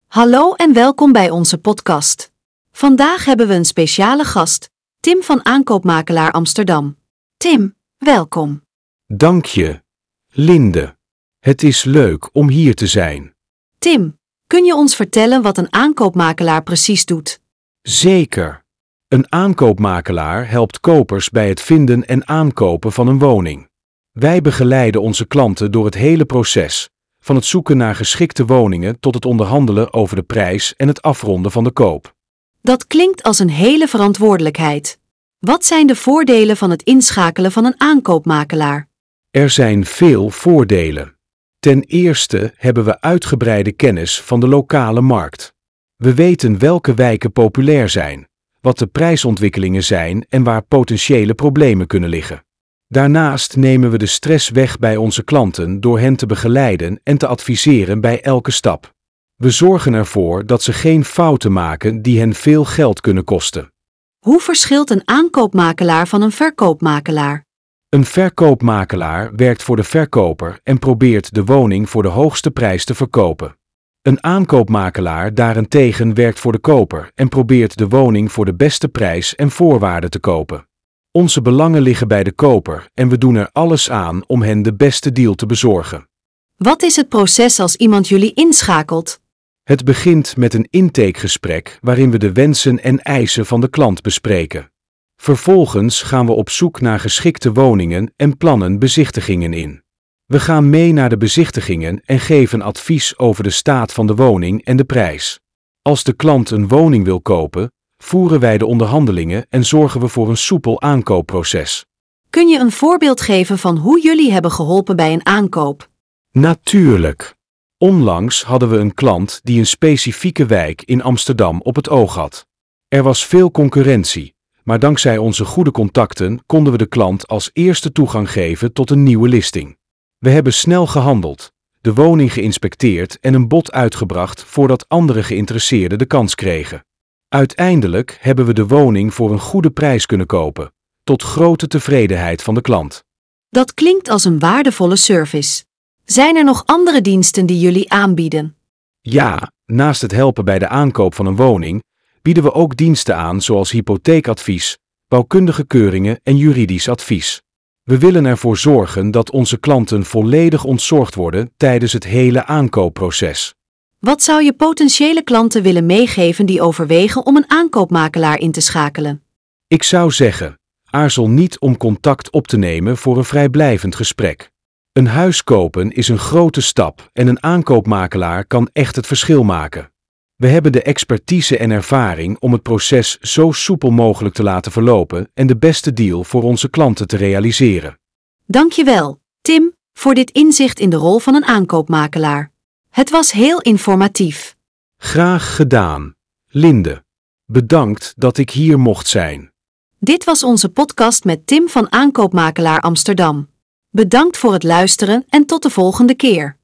Hallo en welkom bij onze podcast. Vandaag hebben we een speciale gast, Tim van Aankoopmakelaar Amsterdam. Tim, welkom. Dank je, Linde. Het is leuk om hier te zijn. Tim, kun je ons vertellen wat een aankoopmakelaar precies doet? Zeker. Een aankoopmakelaar helpt kopers bij het vinden en aankopen van een woning. Wij begeleiden onze klanten door het hele proces, van het zoeken naar geschikte woningen tot het onderhandelen over de prijs en het afronden van de koop. Dat klinkt als een hele verantwoordelijkheid. Wat zijn de voordelen van het inschakelen van een aankoopmakelaar? Er zijn veel voordelen. Ten eerste hebben we uitgebreide kennis van de lokale markt. We weten welke wijken populair zijn, wat de prijsontwikkelingen zijn en waar potentiële problemen kunnen liggen. Daarnaast nemen we de stress weg bij onze klanten door hen te begeleiden en te adviseren bij elke stap. We zorgen ervoor dat ze geen fouten maken die hen veel geld kunnen kosten. Hoe verschilt een aankoopmakelaar van een verkoopmakelaar? Een verkoopmakelaar werkt voor de verkoper en probeert de woning voor de hoogste prijs te verkopen. Een aankoopmakelaar daarentegen werkt voor de koper en probeert de woning voor de beste prijs en voorwaarden te kopen. Onze belangen liggen bij de koper en we doen er alles aan om hen de beste deal te bezorgen. Wat is het proces als iemand jullie inschakelt? Het begint met een intakegesprek waarin we de wensen en eisen van de klant bespreken. Vervolgens gaan we op zoek naar geschikte woningen en plannen bezichtigingen in. We gaan mee naar de bezichtigingen en geven advies over de staat van de woning en de prijs. Als de klant een woning wil kopen, voeren wij de onderhandelingen en zorgen we voor een soepel aankoopproces. Kun je een voorbeeld geven van hoe jullie hebben geholpen bij een aankoop? Natuurlijk. Onlangs hadden we een klant die een specifieke wijk in Amsterdam op het oog had. Er was veel concurrentie, maar dankzij onze goede contacten konden we de klant als eerste toegang geven tot een nieuwe listing. We hebben snel gehandeld, de woning geïnspecteerd en een bod uitgebracht voordat andere geïnteresseerden de kans kregen. Uiteindelijk hebben we de woning voor een goede prijs kunnen kopen, tot grote tevredenheid van de klant. Dat klinkt als een waardevolle service. Zijn er nog andere diensten die jullie aanbieden? Ja, naast het helpen bij de aankoop van een woning, bieden we ook diensten aan zoals hypotheekadvies, bouwkundige keuringen en juridisch advies. We willen ervoor zorgen dat onze klanten volledig ontzorgd worden tijdens het hele aankoopproces. Wat zou je potentiële klanten willen meegeven die overwegen om een aankoopmakelaar in te schakelen? Ik zou zeggen, aarzel niet om contact op te nemen voor een vrijblijvend gesprek. Een huis kopen is een grote stap en een aankoopmakelaar kan echt het verschil maken. We hebben de expertise en ervaring om het proces zo soepel mogelijk te laten verlopen en de beste deal voor onze klanten te realiseren. Dankjewel, Tim, voor dit inzicht in de rol van een aankoopmakelaar. Het was heel informatief. Graag gedaan, Linde. Bedankt dat ik hier mocht zijn. Dit was onze podcast met Tim van Aankoopmakelaar Amsterdam. Bedankt voor het luisteren en tot de volgende keer.